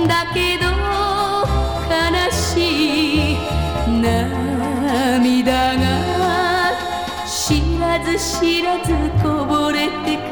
だけど悲しい涙が知らず知らずこぼれてく